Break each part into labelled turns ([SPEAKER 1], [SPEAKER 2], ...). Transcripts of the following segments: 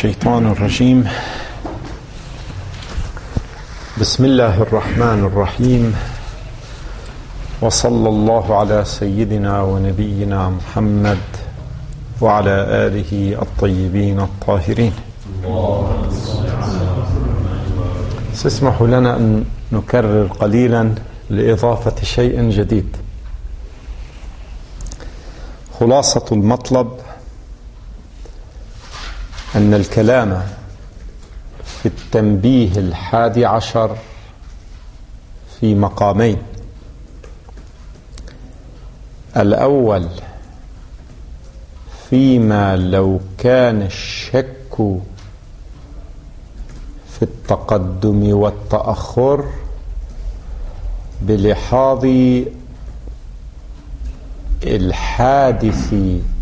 [SPEAKER 1] الشيطان الرجيم. بسم الله الرحمن الرحيم، وصلى الله على سيدنا ونبينا محمد وعلى آله الطيبين الطاهرين. سيسمحوا لنا أن نكرر قليلا لإضافة شيء جديد. خلاصة المطلب أن الكلام في التنبيه 11 في مقامين: الأول فيما لو كان الشك في التقدم والتأخر بلحاظ الحادث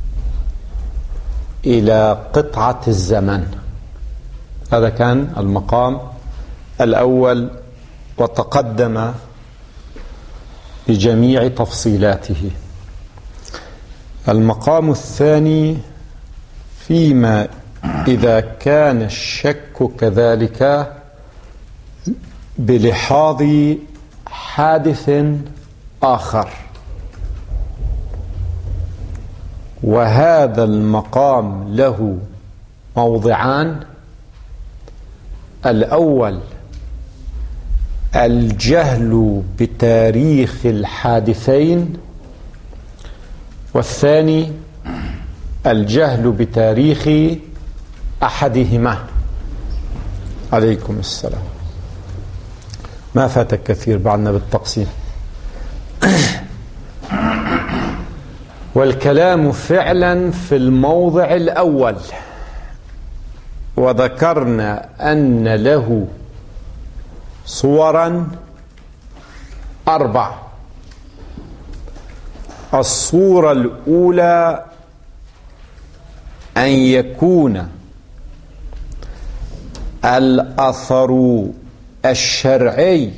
[SPEAKER 1] إلى قطعة الزمن. هذا كان المقام الأول وتقدم بجميع تفصيلاته. المقام الثاني فيما إذا كان الشك كذلك بلحاظ حادث آخر، وهذا المقام له موضعان: الأول الجهل بتاريخ الحادثين، والثاني الجهل بتاريخ أحدهما. عليكم السلام. ما فاتك كثير بعدنا بالتقسيم. والكلام فعلا في الموضع الأول، وذكرنا أن له صورا 4. الصورة الأولى أن يكون الأثر الشرعي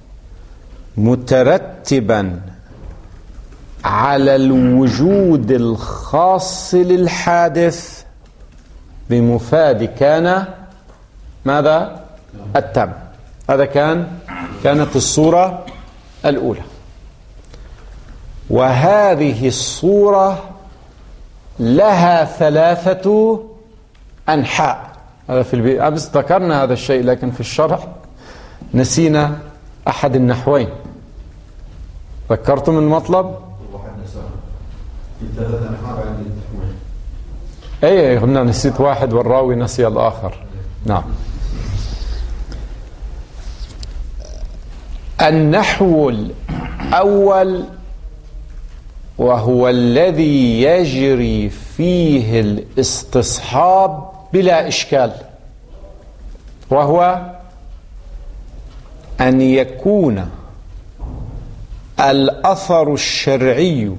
[SPEAKER 1] مترتبا على الوجود الخاص للحادث بمفاد كان ماذا؟ التام. هذا كانت الصورة الأولى. وهذه الصورة لها 3 أنحاء. هذا في أمس ذكرنا هذا الشيء، لكن في الشرح نسينا أحد النحوين. ذكرتم المطلب؟ اي قلنا نسيت واحد والراوي نسي الآخر. نعم. النحو الأول وهو الذي يجري فيه الاستصحاب بلا إشكال، وهو أن يكون الأثر الشرعي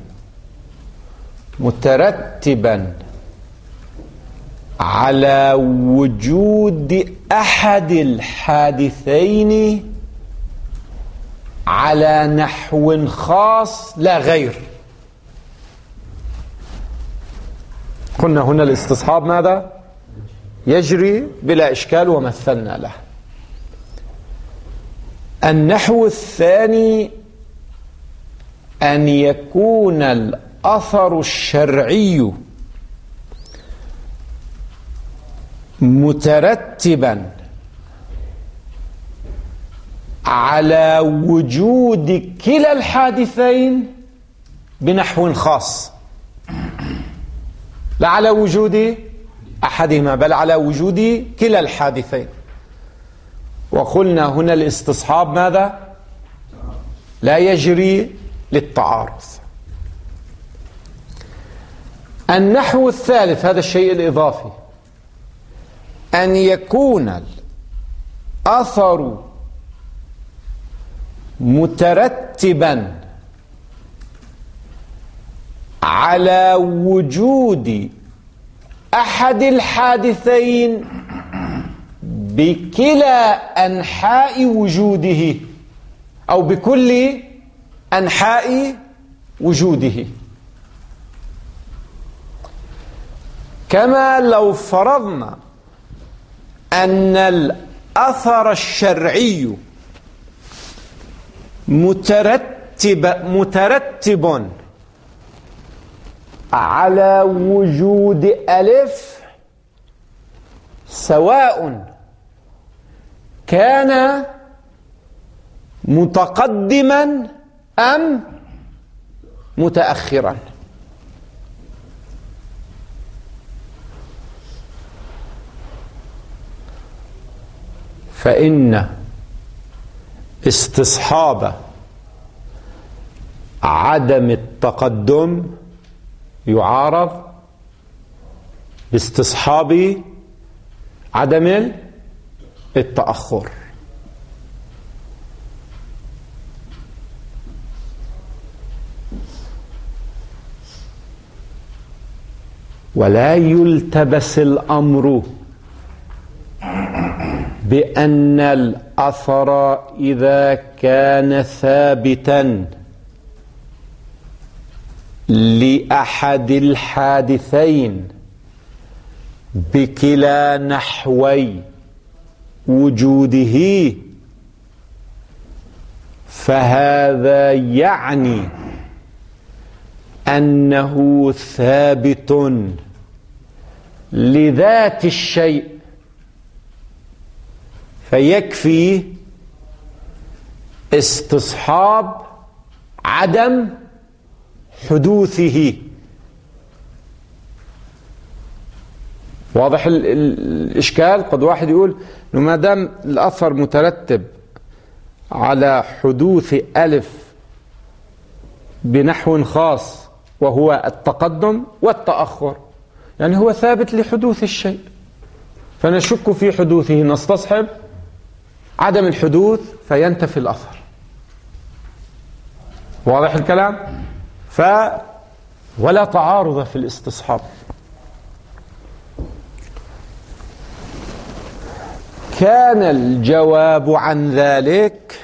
[SPEAKER 1] مترتبا على وجود أحد الحادثين على نحو خاص لا غير. قلنا هنا الاستصحاب ماذا؟ يجري بلا إشكال ومثلنا له. النحو الثاني أن يكون الأثر الشرعي مترتبا على وجود كلا الحادثين بنحو خاص، لا على وجود أحدهما بل على وجود كلا الحادثين. وقلنا هنا الاستصحاب ماذا؟ لا يجري للتعارض. النحو الثالث، هذا الشيء الإضافي، أن يكون الأثر مترتبا على وجود أحد الحادثين بكلا أنحاء وجوده أو بكل أنحاء وجوده. كما لو فرضنا
[SPEAKER 2] أن الأثر الشرعي مترتب على وجود ألف، سواء كان متقدما أم متأخرا. فإن استصحاب عدم التقدم يعارض باستصحاب عدم التأخر. ولا يلتبس الأمر بأن الأثر إذا كان ثابتا لأحد الحادثين بكلا نحوي وجوده فهذا يعني أنه ثابت لذات الشيء، فيكفي استصحاب عدم حدوثه. واضح الإشكال؟ قد واحد يقول إنه ما دام الأثر مترتب على حدوث ألف بنحو خاص وهو التقدم والتأخر، يعني هو ثابت لحدوث الشيء، فنشك في حدوثه، نستصحب عدم الحدوث فينتفي الأثر. واضح الكلام؟ ولا تعارض في الاستصحاب. كان الجواب عن ذلك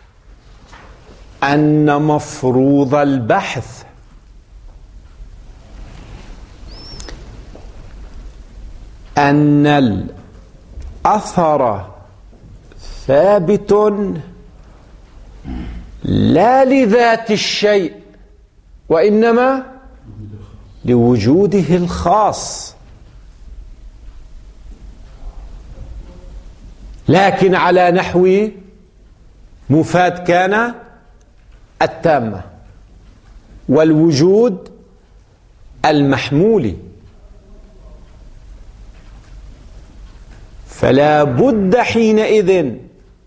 [SPEAKER 2] أن مفروض البحث أن الأثر ثابت لا لذات الشيء وإنما لوجوده الخاص، لكن على نحو مفاد كان التامة والوجود المحمول. فلا بد حينئذ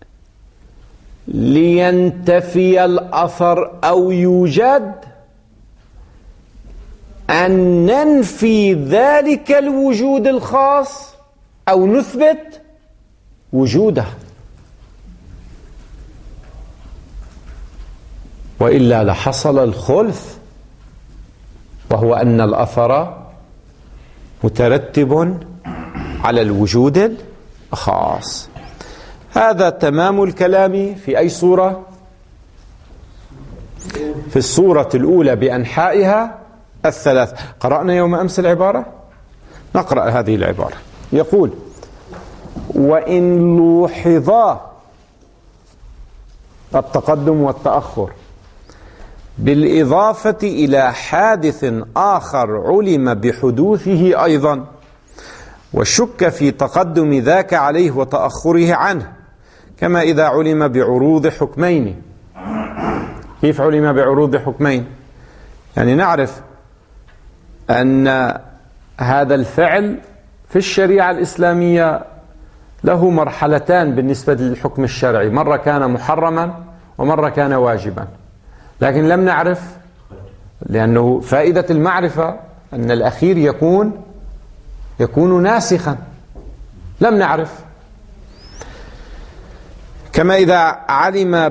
[SPEAKER 2] لينتفي الأثر أو يوجد أن ننفي ذلك الوجود الخاص أو نثبت وجوده، وإلا لحصل الخلف، وهو أن الأثر مترتب على الوجود الخاص. هذا تمام الكلام في أي صورة؟ في الصورة الأولى بأنحائها الثلاث. قرأنا يوم أمس العبارة، نقرأ هذه العبارة. يقول: وإن لوحظا التقدم والتأخر بالإضافة إلى حادث آخر علم بحدوثه أيضا، والشك في تقدم ذاك عليه وتأخره عنه، كما إذا علم بعروض حكمين. كيف علم بعروض حكمين؟ يعني نعرف أن هذا الفعل في الشريعة الإسلامية له مرحلتان بالنسبة للحكم الشرعي، مرة كان محرما ومرة كان واجبا، لكن لم نعرف، لأنه فائدة المعرفة أن الأخير يكون ناسخا، لم نعرف. كما إذا علم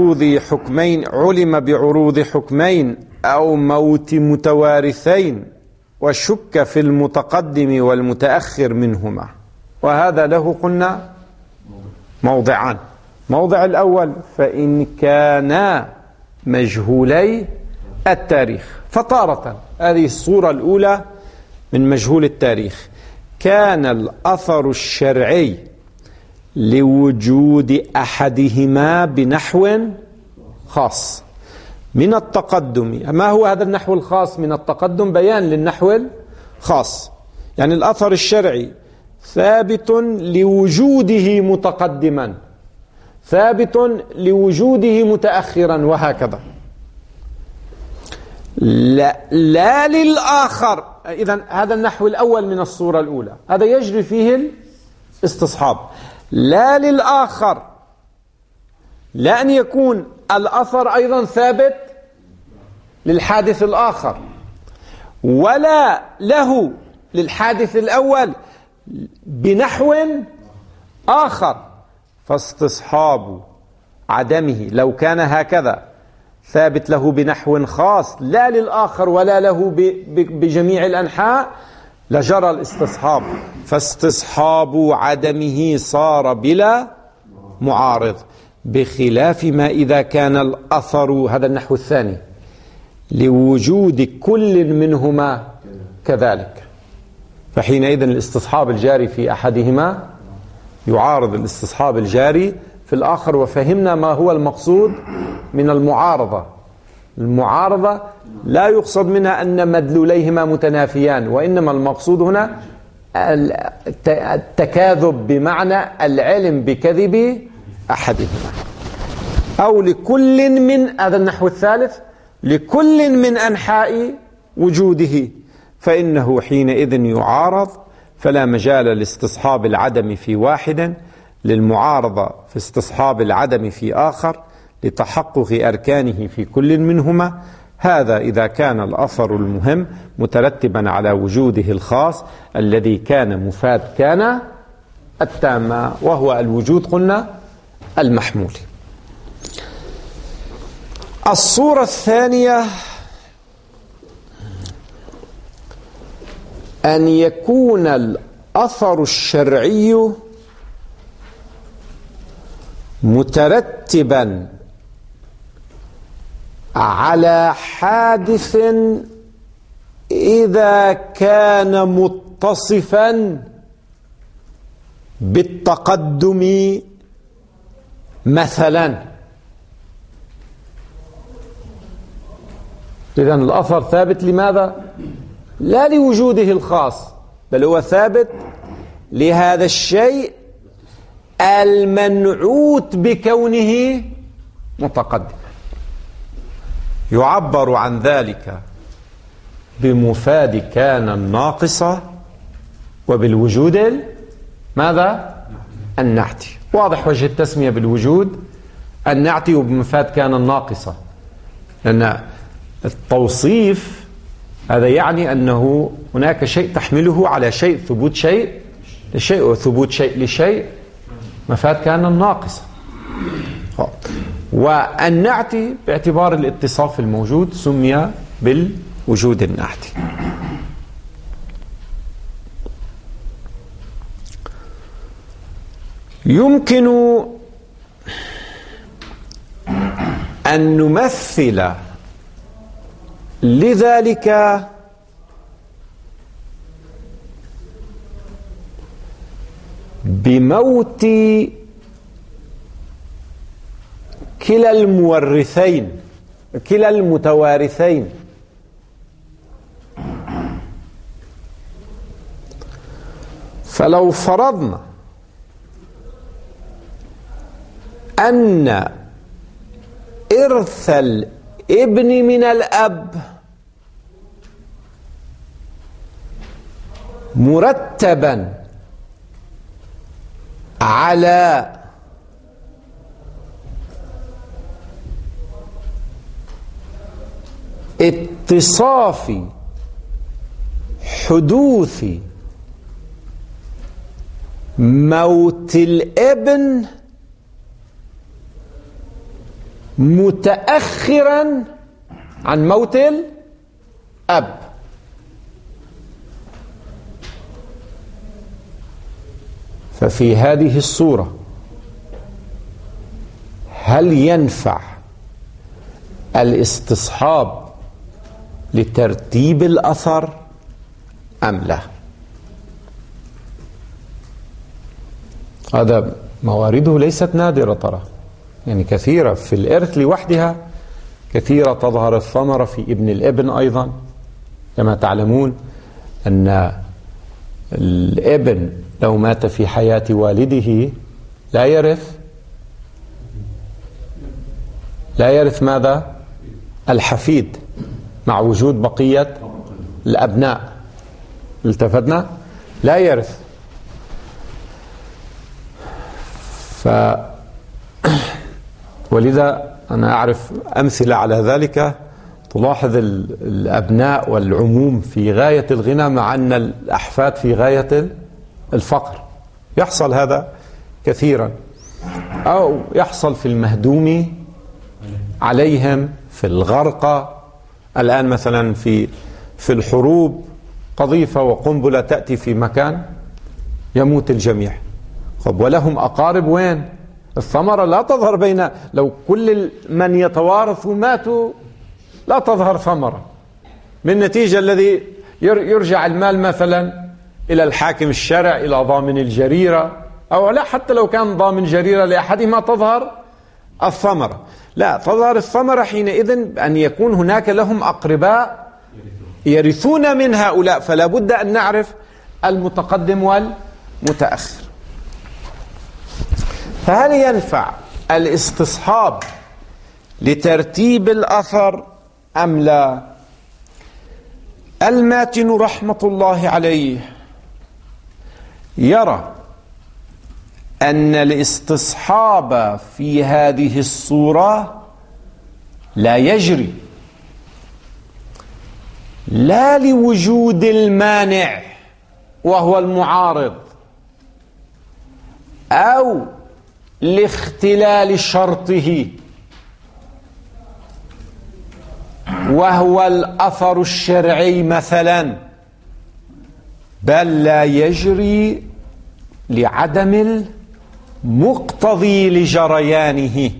[SPEAKER 2] بعروض حكمين أو موت متوارثين والشك في المتقدم والمتأخر منهما. وهذا له قلنا موضعان. موضع الأول: فإن كانا مجهولي التاريخ، فطارة هذه الصورة الأولى من مجهول التاريخ كان الأثر الشرعي لوجود أحدهما بنحو خاص من التقدم. ما هو هذا النحو الخاص من التقدم؟ بيان للنحو الخاص، يعني الأثر الشرعي ثابت لوجوده متقدما، ثابت لوجوده متأخرا، وهكذا. لا للآخر. إذن هذا النحو الأول من الصورة الأولى، هذا يجري فيه الاستصحاب. لا للآخر، لا أن يكون الأثر أيضا ثابت للحادث الآخر، ولا له للحادث الأول بنحو آخر، فاستصحاب عدمه لو كان هكذا ثابت له بنحو خاص لا للآخر ولا له بجميع الأنحاء لجرى الاستصحاب، فاستصحاب عدمه صار بلا معارض، بخلاف ما إذا كان الأثر، هذا النحو الثاني، لوجود كل منهما كذلك، فحينئذ الاستصحاب الجاري في أحدهما يعارض الاستصحاب الجاري في الآخر. وفهمنا ما هو المقصود من المعارضة. المعارضة لا يقصد منها أن مدلوليهما متنافيان، وإنما المقصود هنا التكاذب بمعنى العلم بكذب أحدهما، أو لكل من، هذا النحو الثالث، لكل من أنحاء وجوده، فإنه حينئذ يعارض، فلا مجال لاستصحاب العدم في واحد، للمعارضة في استصحاب العدم في آخر، لتحقق أركانه في كل منهما. هذا إذا كان الأثر المهم مترتبا على وجوده الخاص الذي كان مفاد كان التامة، وهو الوجود قلنا المحمول. الصورة الثانية أن يكون الأثر الشرعي مترتبا على حادث إذا كان متصفا بالتقدم مثلا. إذن الأثر ثابت لماذا؟ لا لوجوده الخاص، بل هو ثابت لهذا الشيء المنعوت بكونه متقدما. يعبر عن ذلك بمفاد كان الناقصة، وبالوجود ماذا؟ النعتي. واضح وجه التسمية بالوجود النعتي وبمفاد كان الناقصة، لأن التوصيف هذا يعني أنه هناك شيء تحمله على شيء، ثبوت شيء لشيء وثبوت شيء لشيء، مفاد كان الناقصة. والنعتي باعتبار الاتصاف الموجود سمي بالوجود النعتي. يمكن أن نمثل لذلك بموت كلا المورثين، كلا المتوارثين. فلو فرضنا أن إرث الابن من الأب مرتبا على اتصاف حدوث موت الابن متأخرا عن موت الأب، ففي هذه الصورة هل ينفع الاستصحاب لترتيب الأثر أم لا؟ هذا موارده ليست نادرة ترى، يعني كثيرة في الإرث لوحدها، كثيرة تظهر الثمرة في ابن الابن أيضا. كما تعلمون أن الابن لو مات في حياة والده لا يرث ماذا؟ الحفيد، مع وجود بقية الأبناء. التفتنا؟ لا يرث. ولذا أنا أعرف أمثلة على ذلك، تلاحظ الأبناء والعموم في غاية الغنى مع أن الأحفاد في غاية الفقر. يحصل هذا كثيرا، أو يحصل في المهدوم عليهم، في الغرقى. الآن مثلا في الحروب قذيفة وقنبلة تأتي في مكان يموت الجميع. ولهم أقارب وين؟ الثمرة لا تظهر بين، لو كل من يتوارث ماتوا لا تظهر ثمرة، من نتيجة الذي يرجع المال مثلا إلى الحاكم الشرع، إلى ضامن الجريرة، أو لا، حتى لو كان ضامن جريرة لأحدهما تظهر الثمرة. لا، تظهر الثمرة حينئذ أن يكون هناك لهم أقرباء يرثون من هؤلاء، فلا بد أن نعرف المتقدم والمتأخر. فهل ينفع الاستصحاب لترتيب الأثر أم لا؟ الماتن رحمة الله عليه يرى أن الاستصحاب في هذه الصورة لا يجري، لا لوجود المانع وهو المعارض، أو لاختلال شرطه وهو الأثر الشرعي مثلا، بل لا يجري لعدم المقتضي لجريانه.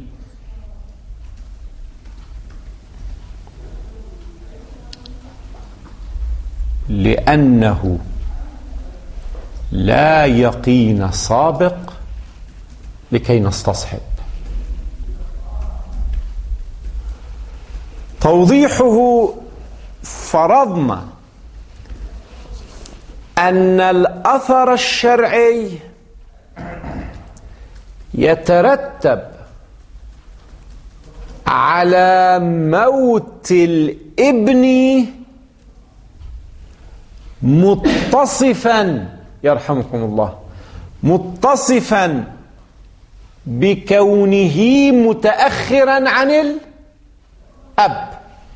[SPEAKER 2] لأنه لا يقين سابق لكي نستصحب. توضيحه: فرضنا أن الأثر الشرعي يترتب على موت الابن متصفا، يرحمكم الله، متصفا بكونه متأخرا عن الأب.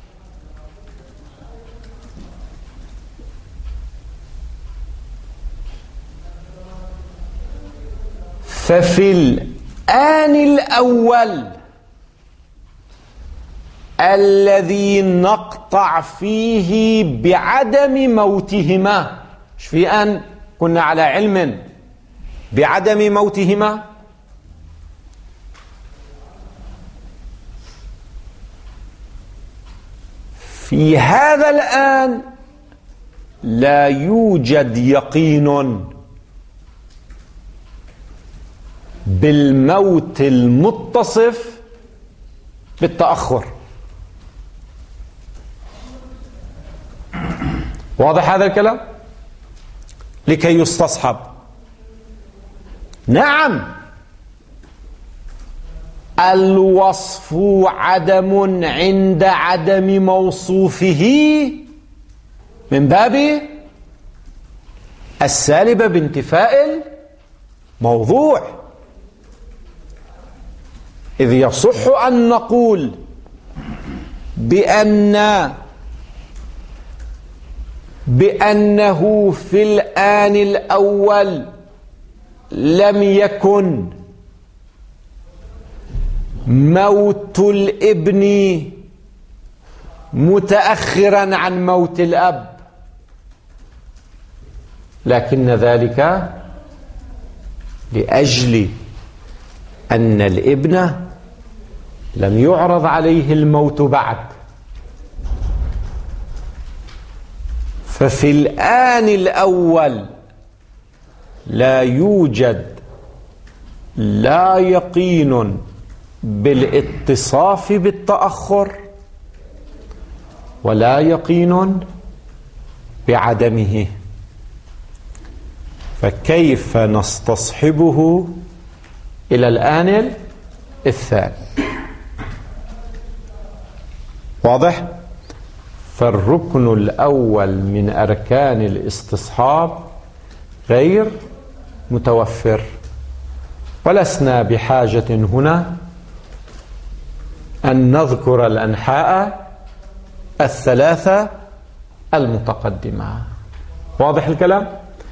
[SPEAKER 2] ففي الآن الأول الذي نقطع فيه بعدم موتهما، مش في أن كنا على علم بعدم موتهما، في هذا الآن لا يوجد يقين بالموت المتصف بالتأخر. واضح هذا الكلام؟ لكي يستصحب. نعم، الوصف عدم عند عدم موصوفه من باب السالبة بانتفاء الموضوع، إذ يصح أن نقول بأنه في الآن الأول لم يكن موت الابن متأخرا عن موت الأب، لكن ذلك لأجل أن الابن لم يعرض عليه الموت بعد. ففي الآن الأول لا يوجد لا يقين بالاتصاف بالتأخر ولا يقين بعدمه، فكيف نستصحبه إلى الآن الثاني؟ واضح؟ فالركن الأول من أركان الاستصحاب غير متوفر، ولسنا بحاجة هنا أن نذكر الأنحاء الثلاثة المتقدمة. واضح الكلام؟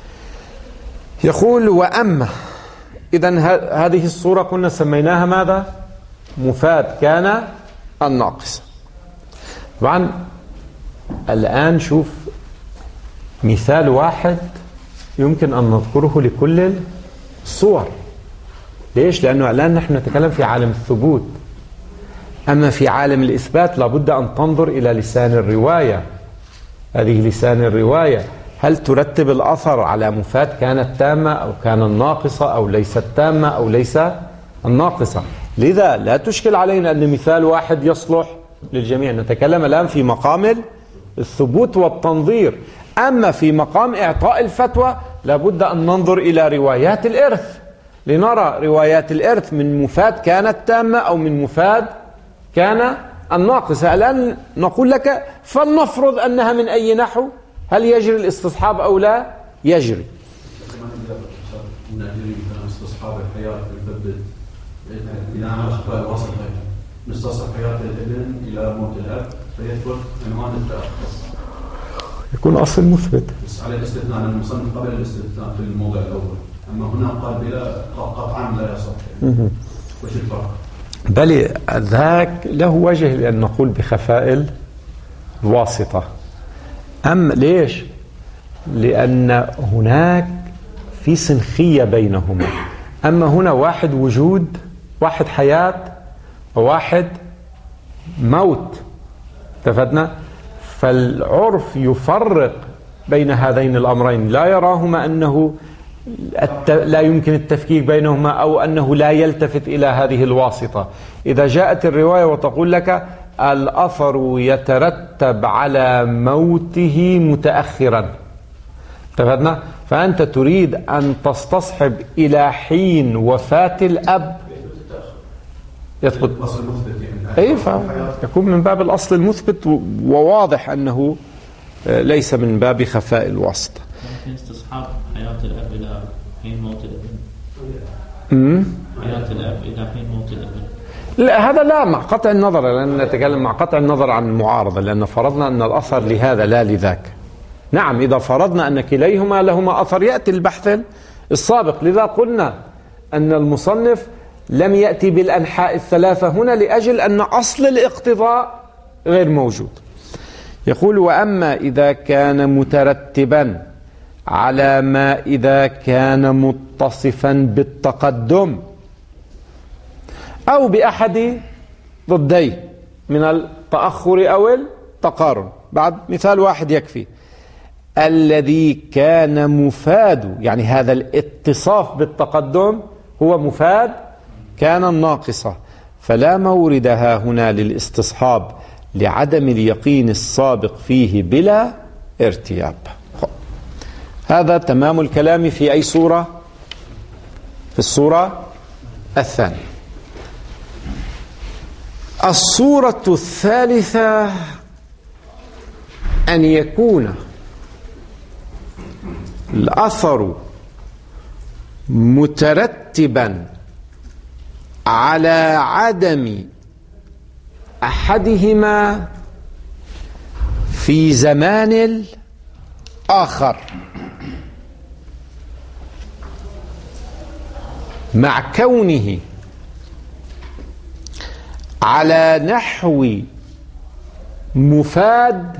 [SPEAKER 2] يقول وأما إذن هذه الصورة كنا سميناها ماذا؟ مفاد كان الناقص. طبعا الآن شوف مثال واحد يمكن أن نذكره لكل الصور. ليش؟ لأنه الآن نحن نتكلم في عالم الثبوت، أما في عالم الإثبات لابد أن تنظر إلى لسان الرواية. هذه لسان الرواية هل ترتب الأثر على مفاد كانت تامة أو كان الناقصة أو ليست تامة أو ليس الناقصة. لذا لا تشكل علينا أن مثال واحد يصلح للجميع. نتكلم الآن في مقام الثبوت والتنظير. أما في مقام إعطاء الفتوى لابد أن ننظر إلى روايات الإرث لنرى روايات الإرث من مفاد كانت تامة أو من مفاد كان الناقصة. الآن نقول لك فلنفرض أنها من أي نحو، هل يجري الاستصحاب أو لا يجري؟
[SPEAKER 3] استصحاب الحياة يثبت إلى عشق الوسط، نستصحب حياة الابن إلى موت الأب فيثبت عنوان التأخص،
[SPEAKER 2] يكون أصل مثبت.
[SPEAKER 3] بس على الاستثناء أن المصنف قبل الاستثناء في الموضع الأول، أما هنا قال بلا قطعا لا يصح. وش الفرق؟
[SPEAKER 2] بل ذاك له وجه لأن نقول بخفاء الواسطة. أم ليش؟ لأن هناك في سنخية بينهما. أما هنا واحد وجود، واحد حياة، وواحد موت. اتفقنا؟ فالعرف يفرق بين هذين الأمرين، لا يراهما أنه لا يمكن التفكيك بينهما أو أنه لا يلتفت إلى هذه الواسطة. إذا جاءت الرواية وتقول لك الأثر يترتب على موته متأخرا، اتفقنا؟ فأنت تريد أن تستصحب إلى حين وفاة الأب يثبت أي فيكون من باب الأصل المثبت، وواضح أنه ليس من باب خفاء الواسطة.
[SPEAKER 4] ممكن استصحاب حياة الأب إلى حين موت الابن. حياة الأب إلى حين موت الابن.
[SPEAKER 2] لا هذا لا، مع قطع النظر، لأن نتكلم مع قطع النظر عن المعارضة، لأن فرضنا أن الأثر لهذا لا لذاك. نعم إذا فرضنا أن كليهما لهما أثر يأتي البحث السابق. لذا قلنا أن المصنف لم يأتي بالأنحاء الثلاثة هنا لأجل أن أصل الاقتضاء غير موجود. يقول وأما إذا كان مترتبا على ما إذا كان متصفا بالتقدم أو بأحد ضديه من التأخر أو التقارن. بعد مثال واحد يكفي. الذي كان مفاد، يعني هذا الاتصاف بالتقدم هو مفاد كان الناقصة، فلا موردها هنا للاستصحاب لعدم اليقين السابق فيه بلا ارتياب. هذا تمام الكلام في أي صورة؟ في الصورة الثانية. الصورة الثالثة أن يكون الأثر مترتبا على عدم أحدهما في زمان آخر مع كونه على نحو مفاد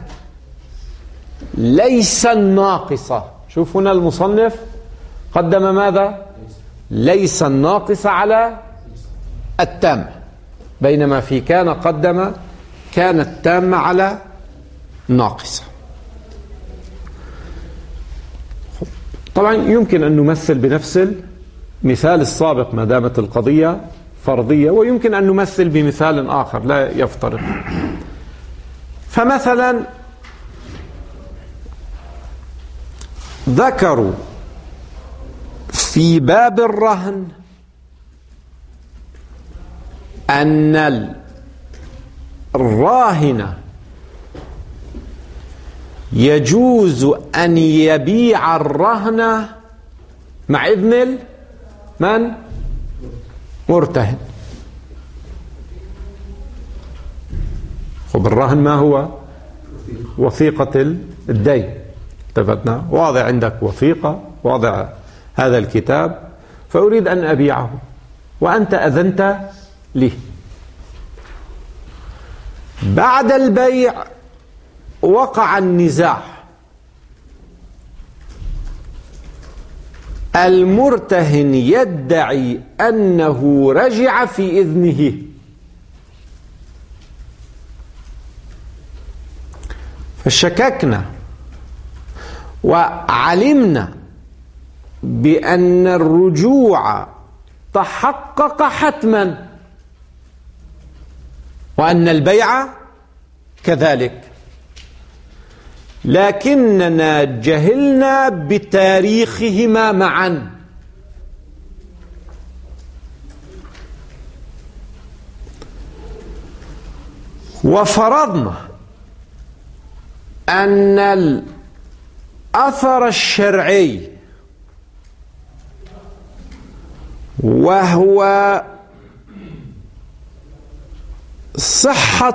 [SPEAKER 2] ليس الناقصة. شوف هنا المصنف قدم ماذا؟ ليس الناقصة على التام، بينما في كان قدم كان التام على ناقصة. طبعا يمكن أن نمثل بنفس مثال السابق ما دامت القضية فرضية، ويمكن أن نمثل بمثال آخر لا يفترض. فمثلا ذكروا في باب الرهن أن الراهن يجوز أن يبيع الرهن مع إذن من؟ مرتهن. خب الرهن ما هو؟ وثيقة الدين. اتفقنا؟ واضع عندك وثيقة، واضع هذا الكتاب، فأريد أن أبيعه وأنت أذنت لي. بعد البيع وقع النزاع، المرتهن يدعي أنه رجع في إذنه، فشككنا وعلمنا بأن الرجوع تحقق حتما وأن البيع كذلك، لكننا جهلنا بتاريخهما معا. وفرضنا أن الأثر الشرعي وهو صحة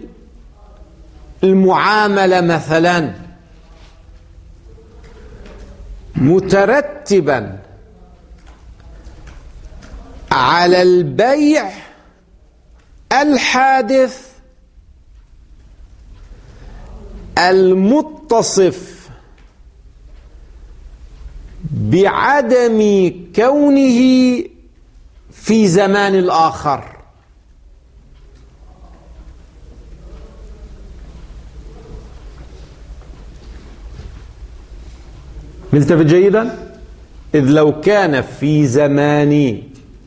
[SPEAKER 2] المعاملة مثلا مترتبا على البيع الحادث المتصف بعدم كونه في زمان الآخر. ملتفت جيدا؟ إذ لو كان في زمان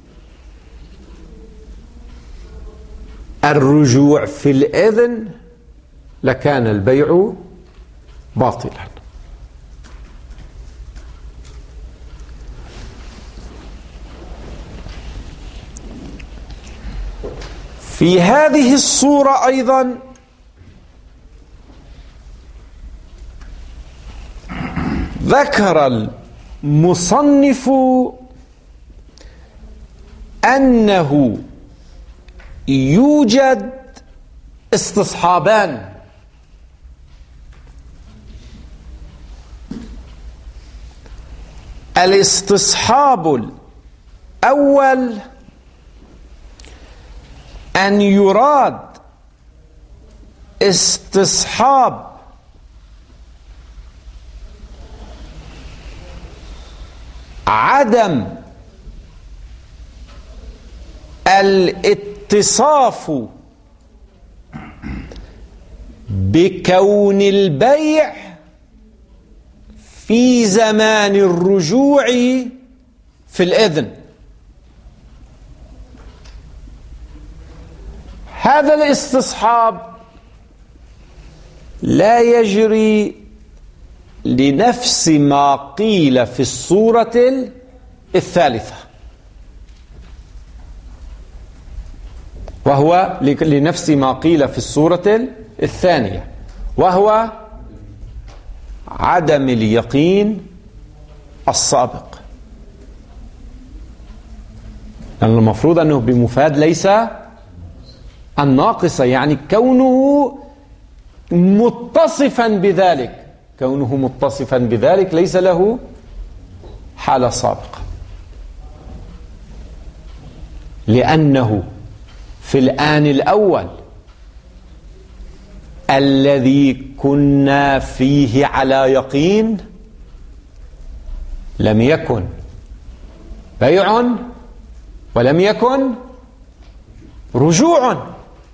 [SPEAKER 2] الرجوع في الإذن لكان البيع باطلا. في هذه الصورة أيضا ذكر المصنف أنه يوجد استصحابان، الاستصحاب الأول أن يراد استصحاب عدم الاتصاف بكون البيع في زمان الرجوع في الإذن. هذا الاستصحاب لا يجري لنفس ما قيل في الصورة الثالثة، وهو لنفس ما قيل في الصورة الثانية، وهو عدم اليقين السابق. لأن المفروض أنه بمفاد ليس الناقصة، يعني كونه متصفا بذلك، كونه متصفا بذلك ليس له حالة سابقة، لأنه في الآن الأول الذي كنا فيه على يقين لم يكن بيع ولم يكن رجوع،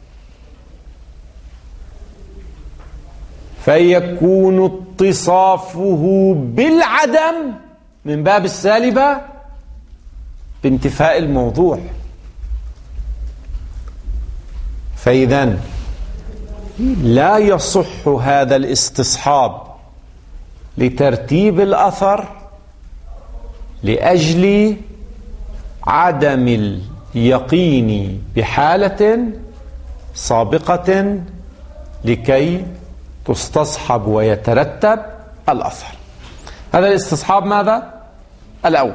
[SPEAKER 2] فيكون اتصافه بالعدم من باب السالبة بانتفاء الموضوع. فإذن لا يصح هذا الاستصحاب لترتيب الأثر لأجل عدم اليقين بحالة سابقة لكي تستصحب ويترتب الأثر. هذا الاستصحاب ماذا؟ الأول.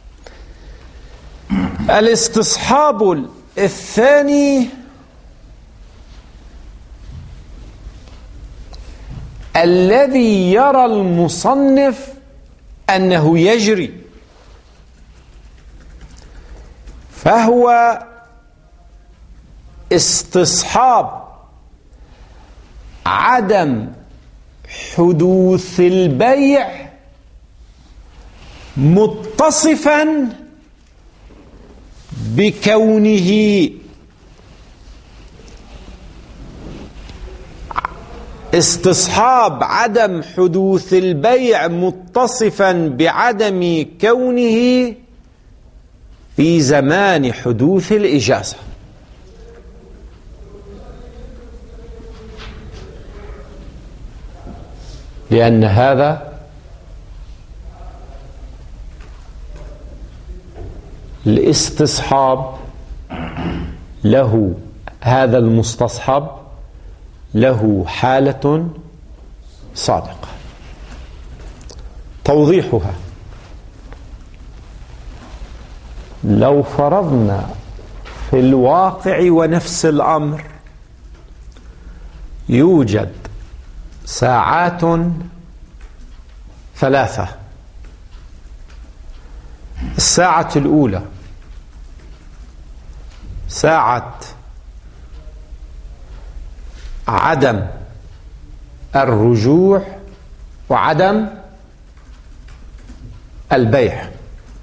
[SPEAKER 2] الاستصحاب الثاني الذي يرى المصنف أنه يجري، فهو استصحاب عدم حدوث البيع متصفا بكونه استصحاب عدم حدوث البيع متصفا بعدم كونه في زمان حدوث الإجازة. لأن هذا الاستصحاب له، هذا المستصحب له حالة صادقة. توضيحها: لو فرضنا في الواقع ونفس الأمر يوجد ساعات ثلاثة. الساعة الأولى ساعة عدم الرجوع وعدم البيع.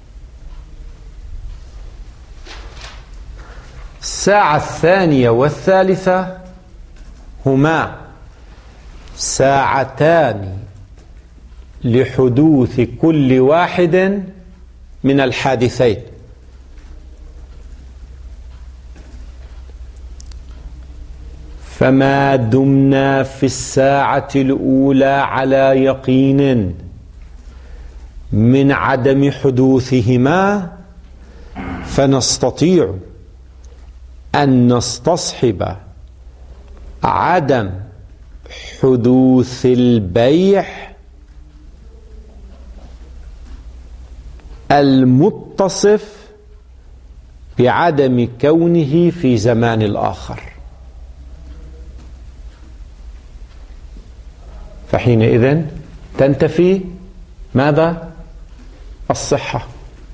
[SPEAKER 2] الساعة الثانية والثالثة هما ساعتان لحدوث كل واحد من الحادثين. فما دمنا في الساعة الأولى على يقين من عدم حدوثهما فنستطيع أن نستصحب عدم حدوث البيع المتصف بعدم كونه في زمان الآخر، فحينئذ تنتفي ماذا؟ الصحة،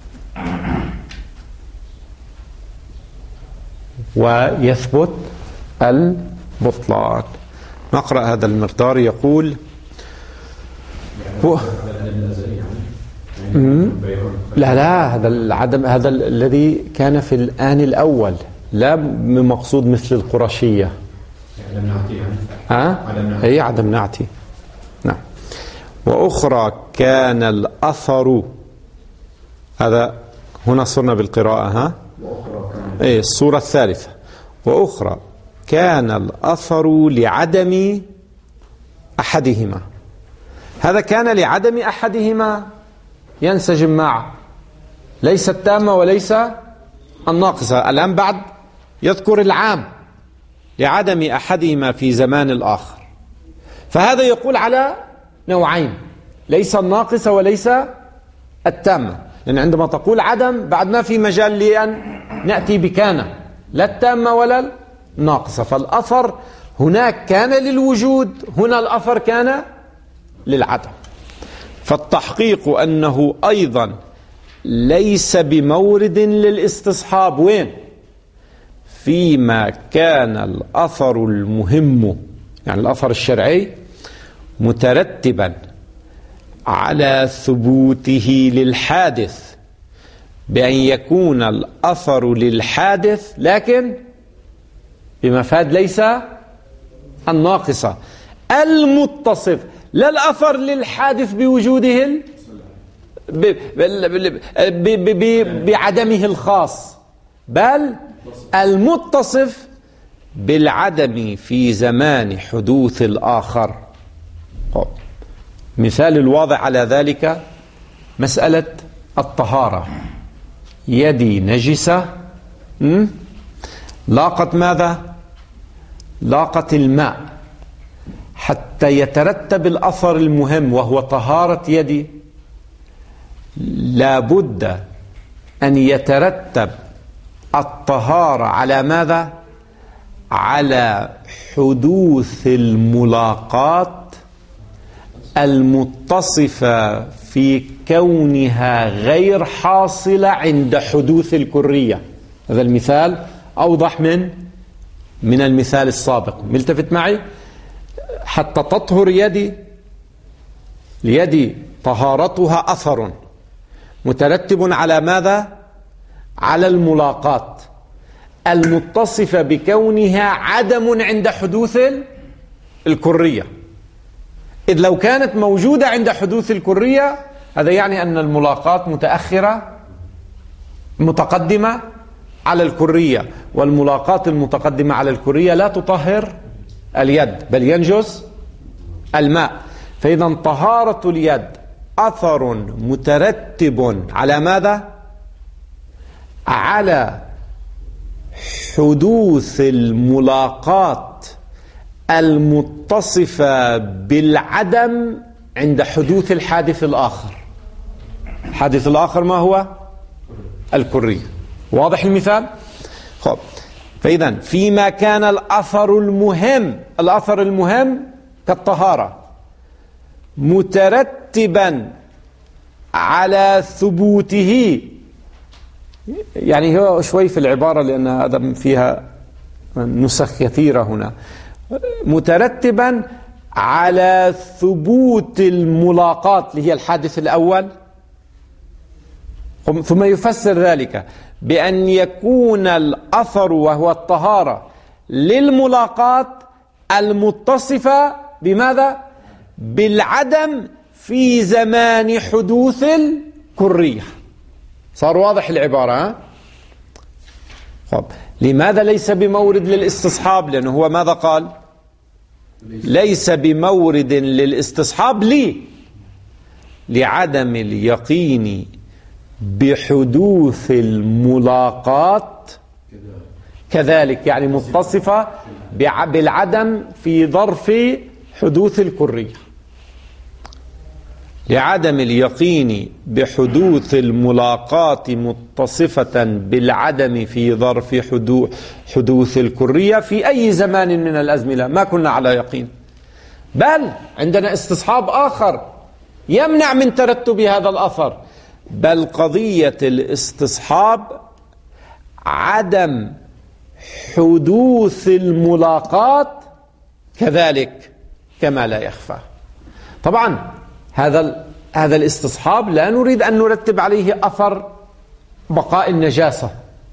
[SPEAKER 2] ويثبت البطلان. نقرأ هذا المقدار. يقول لا هذا العدم، هذا الذي كان في الآن الأول، لا بمقصود مثل القرشية. هي عدم نعتي. نعم. وأخرى كان الأثر، هذا هنا صرنا بالقراءة. الصورة الثالثة. وأخرى كان الأثر لعدم أحدهما. هذا كان لعدم أحدهما ينسجم مع ليس التامة وليس الناقصة. الآن بعد يذكر العام لعدم أحدهما في زمان الآخر، فهذا يقول على نوعين: ليس الناقصة وليس التامة. لأن عندما تقول عدم بعد ما في مجال لأن نأتي بكان، لا التامة ولا الناقصة. فالأثر هناك كان للوجود، هنا الأثر كان للعدم. فالتحقيق أنه أيضا ليس بمورد للاستصحاب. وين؟ فيما كان الأثر المهم، يعني الأثر الشرعي، مترتبا على ثبوته للحادث بأن يكون الأثر للحادث لكن بمفاد ليس الناقصة المتصف، لا الأثر للحادث بوجوده بعدمه الخاص، بل المتصف بالعدم في زمان حدوث الآخر. مثال الواضح على ذلك مسألة الطهارة. يدي نجسة، لاقت ماذا؟ لاقت الماء، حتى يترتب الأثر المهم وهو طهارة يدي لابد أن يترتب الطهارة على ماذا؟ على حدوث الملاقات المتصفة في كونها غير حاصلة عند حدوث الكرية. هذا المثال أوضح من المثال السابق. ملتفت معي؟ حتى تطهر يدي طهارتها أثر مترتب على ماذا؟ على الملاقات المتصفة بكونها عدم عند حدوث الكرية. إذ لو كانت موجودة عند حدوث الكرية هذا يعني أن الملاقات متأخرة متقدمة على الكرية، والملاقات المتقدمة على الكرية لا تطهر اليد بل ينجس الماء. فإذا طهارة اليد أثر مترتب على ماذا؟ على حدوث الملاقات المتصفة بالعدم عند حدوث الحادث الآخر. الحادث الآخر ما هو؟ الكرية. واضح المثال؟ خب، فإذا فيما كان الأثر المهم كالطهارة مترتبا على ثبوته، يعني هو شوي في العبارة لأن هذا فيها نسخ كثيرة هنا، مترتبا على ثبوت الملاقات اللي هي الحادث الأول، ثم يفسر ذلك بأن يكون الأثر وهو الطهارة للملاقات المتصفة بماذا؟ بالعدم في زمان حدوث الكرية. صار واضح العبارة؟ طب لماذا ليس بمورد للاستصحاب؟ لأنه هو ماذا قال؟ ليس بمورد للاستصحاب لعدم اليقين بحدوث الملاقات كذلك، يعني متصفة بالعدم في ظرف حدوث الكرية. لعدم اليقين بحدوث الملاقات متصفة بالعدم في ظرف حدوث الكرية في أي زمان من الأزمنة ما كنا على يقين، بل عندنا استصحاب آخر يمنع من ترتب هذا الأثر. بل قضية الاستصحاب عدم حدوث الملاقات كذلك كما لا يخفى. طبعا هذا الاستصحاب لا نريد أن نرتب عليه أثر بقاء النجاسة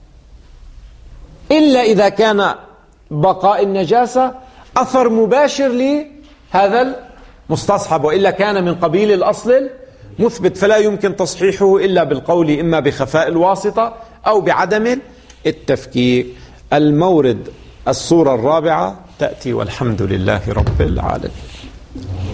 [SPEAKER 2] إلا إذا كان بقاء النجاسة أثر مباشر لهذا المستصحب، وإلا كان من قبيل الأصل مثبت، فلا يمكن تصحيحه إلا بالقول إما بخفاء الواسطة أو بعدم التفكيك. المورد الصورة الرابعة تأتي والحمد لله رب العالمين.